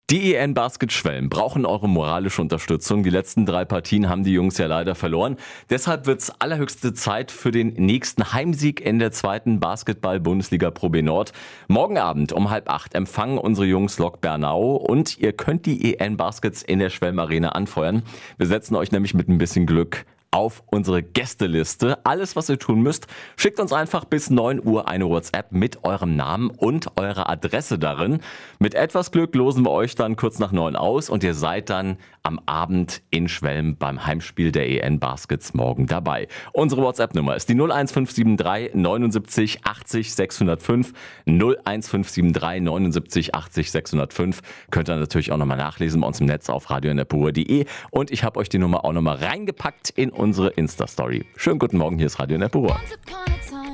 Die EN Basket Schwelm brauchen eure moralische Unterstützung. Die letzten 3 Partien haben die Jungs ja leider verloren. Deshalb wird's allerhöchste Zeit für den nächsten Heimsieg in der 2. Basketball-Bundesliga Pro B Nord. Morgen Abend um 7:30 empfangen unsere Jungs Lok Bernau und ihr könnt die EN Baskets in der Schwelm Arena anfeuern. Wir setzen euch nämlich mit ein bisschen Glück auf unsere Gästeliste. Alles, was ihr tun müsst, schickt uns einfach bis 9 Uhr eine WhatsApp mit eurem Namen und eurer Adresse darin. Mit etwas Glück losen wir euch dann kurz nach 9 aus und ihr seid dann am Abend in Schwelm beim Heimspiel der EN Baskets morgen dabei. Unsere WhatsApp-Nummer ist die 01573 79 80 605. 01573 79 80 605. Könnt ihr natürlich auch nochmal nachlesen bei uns im Netz auf radionetpur.de. Und ich habe euch die Nummer auch nochmal reingepackt in unsere Insta-Story. Schönen guten Morgen, hier ist Radio Netpur. Once upon a time